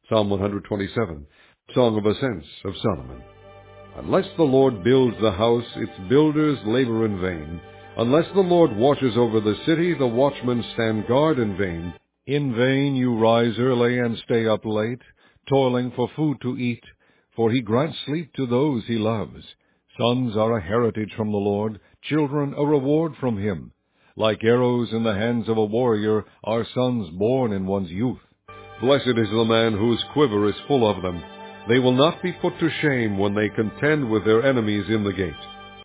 Psalm 127, Song of Ascents of Solomon. Unless the Lord builds the house, its builders labor in vain. Unless the Lord watches over the city, the watchmen stand guard in vain. In vain you rise early and stay up late, toiling for food to eat, for he grants sleep to those he loves. Sons are a heritage from the Lord, children a reward from him. Like arrows in the hands of a warrior are sons born in one's youth. Blessed is the man whose quiver is full of them. They will not be put to shame when they contend with their enemies in the gate.